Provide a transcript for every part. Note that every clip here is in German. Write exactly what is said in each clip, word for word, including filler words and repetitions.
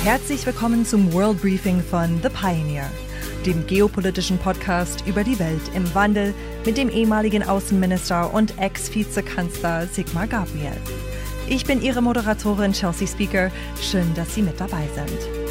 Herzlich willkommen zum World Briefing von The Pioneer, dem geopolitischen Podcast über die Welt im Wandel mit dem ehemaligen Außenminister und Ex-Vizekanzler Sigmar Gabriel. Ich bin Ihre Moderatorin Chelsea Speaker. Schön, dass Sie mit dabei sind.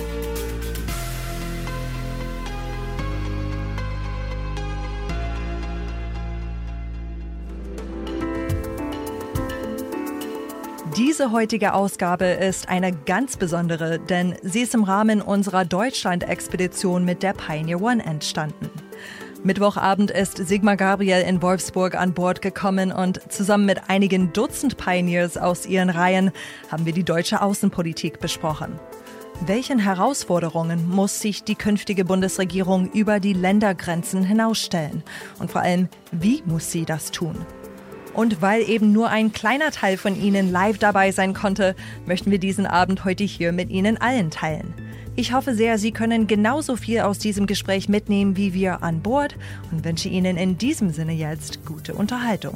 Diese heutige Ausgabe ist eine ganz besondere, denn sie ist im Rahmen unserer Deutschland-Expedition mit der Pioneer One entstanden. Mittwochabend ist Sigmar Gabriel in Wolfsburg an Bord gekommen und zusammen mit einigen Dutzend Pioneers aus ihren Reihen haben wir die deutsche Außenpolitik besprochen. Welchen Herausforderungen muss sich die künftige Bundesregierung über die Ländergrenzen hinausstellen? Und vor allem, wie muss sie das tun? Und weil eben nur ein kleiner Teil von Ihnen live dabei sein konnte, möchten wir diesen Abend heute hier mit Ihnen allen teilen. Ich hoffe sehr, Sie können genauso viel aus diesem Gespräch mitnehmen wie wir an Bord und wünsche Ihnen in diesem Sinne jetzt gute Unterhaltung.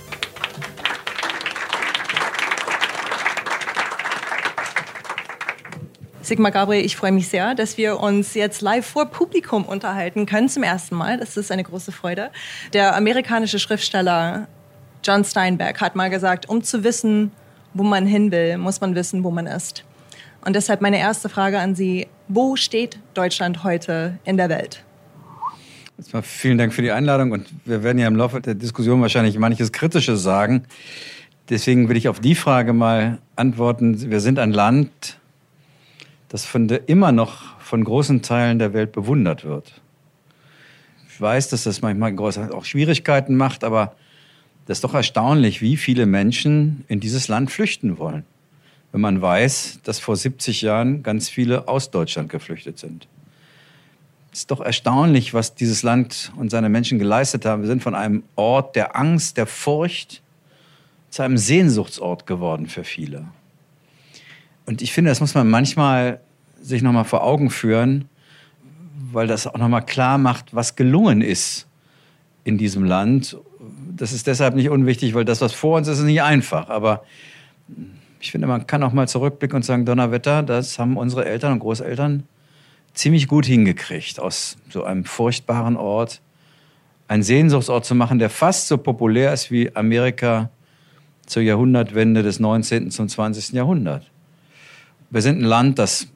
Sigmar Gabriel, ich freue mich sehr, dass wir uns jetzt live vor Publikum unterhalten können, zum ersten Mal. Das ist eine große Freude. Der amerikanische Schriftsteller John Steinbeck hat mal gesagt, um zu wissen, wo man hin will, muss man wissen, wo man ist. Und deshalb meine erste Frage an Sie, wo steht Deutschland heute in der Welt? Erstmal vielen Dank für die Einladung und wir werden ja im Laufe der Diskussion wahrscheinlich manches Kritisches sagen. Deswegen will ich auf die Frage mal antworten. Wir sind ein Land, das von der, immer noch von großen Teilen der Welt bewundert wird. Ich weiß, dass das manchmal auch Schwierigkeiten macht, aber das ist doch erstaunlich, wie viele Menschen in dieses Land flüchten wollen, wenn man weiß, dass vor siebzig Jahren ganz viele aus Deutschland geflüchtet sind. Es ist doch erstaunlich, was dieses Land und seine Menschen geleistet haben. Wir sind von einem Ort der Angst, der Furcht zu einem Sehnsuchtsort geworden für viele. Und ich finde, das muss man manchmal sich noch mal vor Augen führen, weil das auch noch mal klar macht, was gelungen ist in diesem Land. Das ist deshalb nicht unwichtig, weil das, was vor uns ist, ist nicht einfach. Aber ich finde, man kann auch mal zurückblicken und sagen, Donnerwetter, das haben unsere Eltern und Großeltern ziemlich gut hingekriegt, aus so einem furchtbaren Ort einen Sehnsuchtsort zu machen, der fast so populär ist wie Amerika zur Jahrhundertwende des neunzehnten zum zwanzigsten Jahrhundert. Wir sind ein Land, das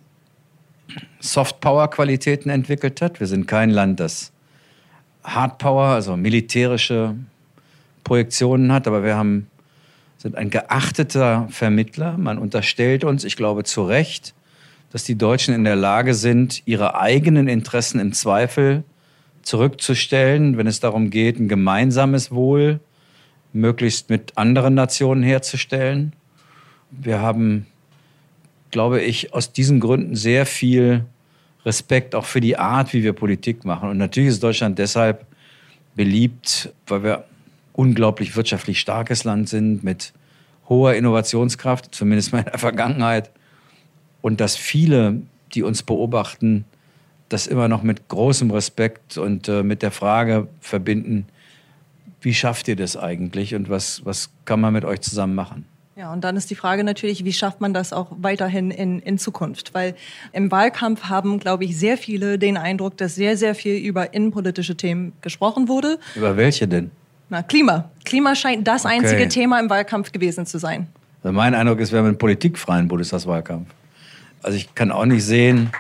Softpower-Qualitäten entwickelt hat. Wir sind kein Land, das Hardpower, also militärische Projektionen hat, aber wir haben, sind ein geachteter Vermittler. Man unterstellt uns, ich glaube zu Recht, dass die Deutschen in der Lage sind, ihre eigenen Interessen im Zweifel zurückzustellen, wenn es darum geht, ein gemeinsames Wohl möglichst mit anderen Nationen herzustellen. Wir haben, glaube ich, aus diesen Gründen sehr viel Respekt auch für die Art, wie wir Politik machen. Und natürlich ist Deutschland deshalb beliebt, weil wir unglaublich wirtschaftlich starkes Land sind mit hoher Innovationskraft, zumindest mal in der Vergangenheit. Und dass viele, die uns beobachten, das immer noch mit großem Respekt und äh, mit der Frage verbinden, wie schafft ihr das eigentlich und was, was kann man mit euch zusammen machen? Ja, und dann ist die Frage natürlich, wie schafft man das auch weiterhin in, in Zukunft? Weil im Wahlkampf haben, glaube ich, sehr viele den Eindruck, dass sehr, sehr viel über innenpolitische Themen gesprochen wurde. Über welche denn? Na, Klima. Klima scheint das Okay. einzige Thema im Wahlkampf gewesen zu sein. Also mein Eindruck ist, wir haben einen politikfreien Bundestagswahlkampf. Also ich kann auch nicht sehen.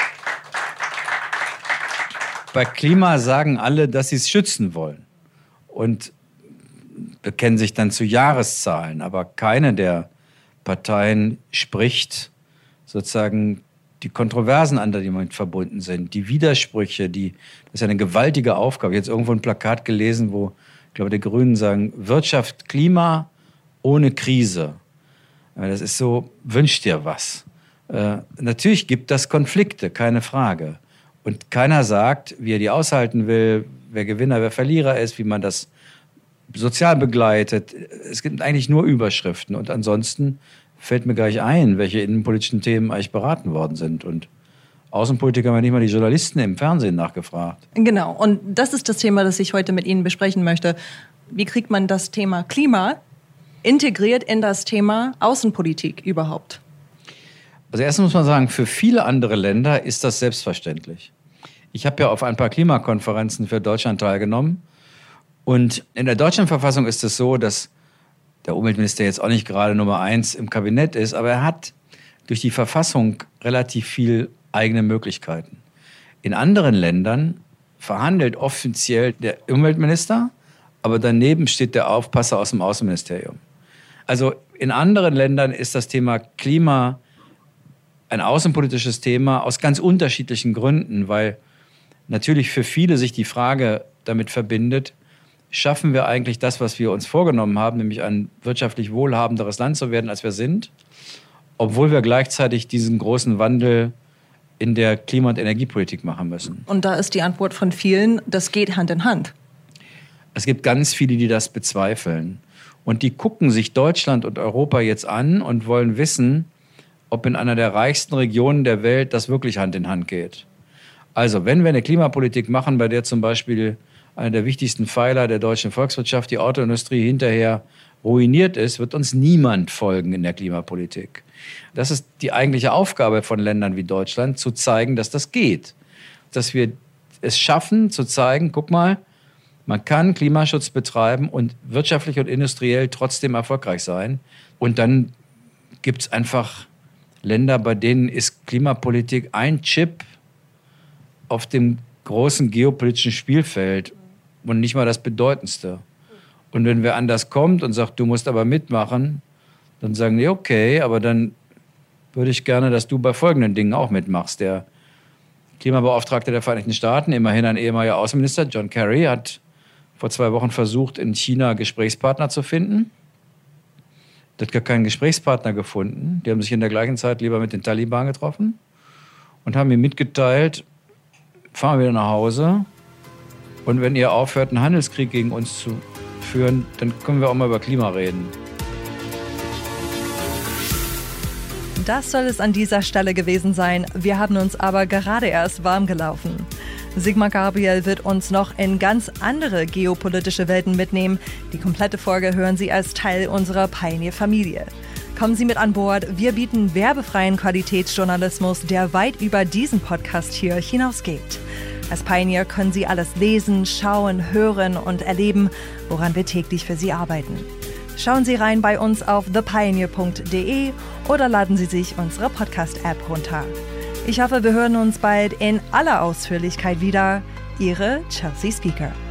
Bei Klima sagen alle, dass sie es schützen wollen. Und bekennen sich dann zu Jahreszahlen. Aber keine der Parteien spricht sozusagen die Kontroversen an, die damit verbunden sind, die Widersprüche, die, das ist ja eine gewaltige Aufgabe. Jetzt irgendwo ein Plakat gelesen, wo, ich glaube, die Grünen sagen, Wirtschaft, Klima ohne Krise. Das ist so, wünsch dir was. Äh, natürlich gibt das Konflikte, keine Frage. Und keiner sagt, wie er die aushalten will, wer Gewinner, wer Verlierer ist, wie man das sozial begleitet. Es gibt eigentlich nur Überschriften. Und ansonsten fällt mir gleich ein, welche innenpolitischen Themen eigentlich beraten worden sind. Und Außenpolitik haben ja nicht mal die Journalisten im Fernsehen nachgefragt. Genau. Und das ist das Thema, das ich heute mit Ihnen besprechen möchte. Wie kriegt man das Thema Klima integriert in das Thema Außenpolitik überhaupt? Also erstens muss man sagen, für viele andere Länder ist das selbstverständlich. Ich habe ja auf ein paar Klimakonferenzen für Deutschland teilgenommen. Und in der deutschen Verfassung ist es so, dass der Umweltminister jetzt auch nicht gerade Nummer eins im Kabinett ist, aber er hat durch die Verfassung relativ viel eigene Möglichkeiten. In anderen Ländern verhandelt offiziell der Umweltminister, aber daneben steht der Aufpasser aus dem Außenministerium. Also in anderen Ländern ist das Thema Klima ein außenpolitisches Thema aus ganz unterschiedlichen Gründen, weil natürlich für viele sich die Frage damit verbindet, schaffen wir eigentlich das, was wir uns vorgenommen haben, nämlich ein wirtschaftlich wohlhabenderes Land zu werden, als wir sind, obwohl wir gleichzeitig diesen großen Wandel in der Klima- und Energiepolitik machen müssen. Und da ist die Antwort von vielen, das geht Hand in Hand. Es gibt ganz viele, die das bezweifeln. Und die gucken sich Deutschland und Europa jetzt an und wollen wissen, ob in einer der reichsten Regionen der Welt das wirklich Hand in Hand geht. Also, wenn wir eine Klimapolitik machen, bei der zum Beispiel einer der wichtigsten Pfeiler der deutschen Volkswirtschaft, die Autoindustrie, hinterher ruiniert ist, wird uns niemand folgen in der Klimapolitik. Das ist die eigentliche Aufgabe von Ländern wie Deutschland, zu zeigen, dass das geht. Dass wir es schaffen, zu zeigen, guck mal, man kann Klimaschutz betreiben und wirtschaftlich und industriell trotzdem erfolgreich sein. Und dann gibt es einfach Länder, bei denen ist Klimapolitik ein Chip auf dem großen geopolitischen Spielfeld und nicht mal das Bedeutendste. Und wenn wer anders kommt und sagt, du musst aber mitmachen, dann sagen die, okay, aber dann würde ich gerne, dass du bei folgenden Dingen auch mitmachst. Der Klimabeauftragte der Vereinigten Staaten, immerhin ein ehemaliger Außenminister, John Kerry, hat vor zwei Wochen versucht, in China Gesprächspartner zu finden. Der hat gar keinen Gesprächspartner gefunden. Die haben sich in der gleichen Zeit lieber mit den Taliban getroffen und haben ihm mitgeteilt, fahren wir wieder nach Hause und wenn ihr aufhört, einen Handelskrieg gegen uns zu führen, dann können wir auch mal über Klima reden. Das soll es an dieser Stelle gewesen sein. Wir haben uns aber gerade erst warm gelaufen. Sigmar Gabriel wird uns noch in ganz andere geopolitische Welten mitnehmen. Die komplette Folge hören Sie als Teil unserer Pioneer-Familie. Kommen Sie mit an Bord. Wir bieten werbefreien Qualitätsjournalismus, der weit über diesen Podcast hier hinausgeht. Als Pioneer können Sie alles lesen, schauen, hören und erleben, woran wir täglich für Sie arbeiten. Schauen Sie rein bei uns auf the pioneer punkt de oder laden Sie sich unsere Podcast-App runter. Ich hoffe, wir hören uns bald in aller Ausführlichkeit wieder. Ihre Chelsea Speaker.